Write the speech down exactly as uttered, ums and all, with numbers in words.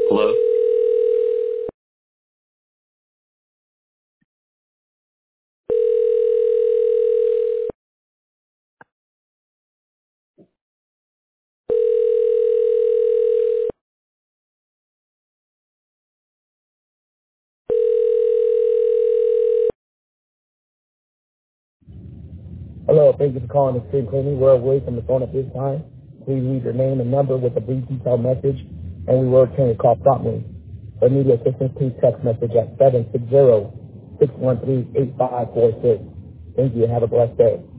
Hello? Hello, thank you for calling the Street Cleaning. We're away from the phone at this time. Please leave your name and number with a brief detailed message, and we will return your call promptly. For immediate assistance, please text message at seven six zero, six one three, eight five four six. Thank you and have a blessed day.